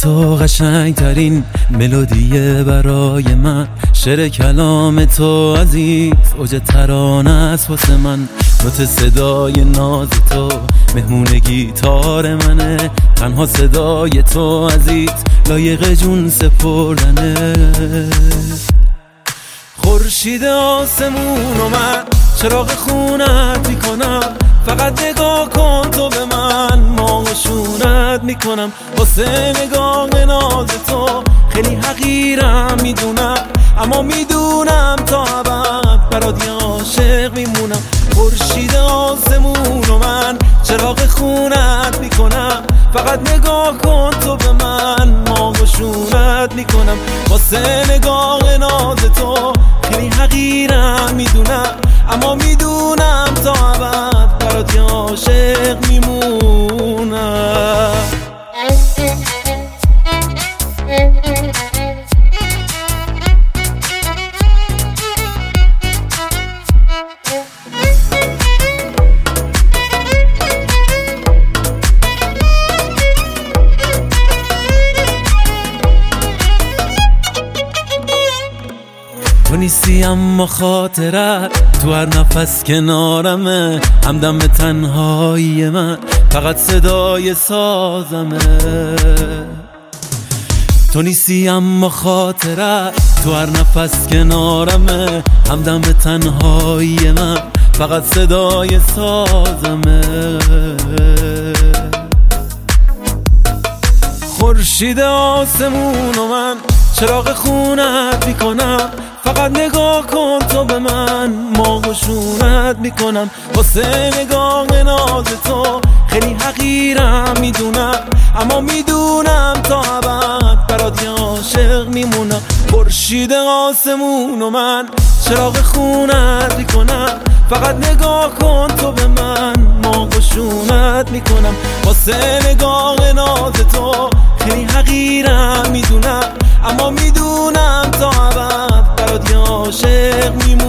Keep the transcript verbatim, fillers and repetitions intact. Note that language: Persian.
تو قشنگ ترین ملودیه برای من، شعر کلام تو عزیز اوج ترانه است واسه من. نوت صدای ناز تو مهمون گیتار منه، تنها صدای تو عزیز لایق جون سپردنه. خورشید آسمون و من چراغ خونت میکنم، فقط نگاه کن تو به من، ما شونت میکنم. واسه نگاه ناز تو خیلی حقیرم میدونم، اما میدونم تا ابد برات عاشق میمونم. خورشید آسمون و من چراغ خونت میکنم، فقط نگاه کن تو به من، ما شونت میکنم. واسه نگاه ناز تو خیلی حقیرم میدونم، اما میدونم تا ابد برات عاشق میمونم. تو نیستی اما خاطرت تو هر نفس کنارمه، همدم به تنهایی من فقط صدای سازمه. تو نیستی اما خاطرت تو هر نفس کنارمه، همدم به تنهایی من فقط صدای سازمه. خورشید آسمون و من چراغ خونت میکنم، فقط نگاه کن تو به من، ما خشونت میکنم. واسه نگاه ناز تو خیلی حقیرم میدونم، اما میدونم تا ابد برات عاشق میمونم. خورشید آسمون و من چراغ خونت میکنم، فقط نگاه کن تو به من، ما خشونت میکنم. واسه نگاه ناز تو خیلی حقیرم میدونم، اما میدونم تا ابد برات عاشق میمونم.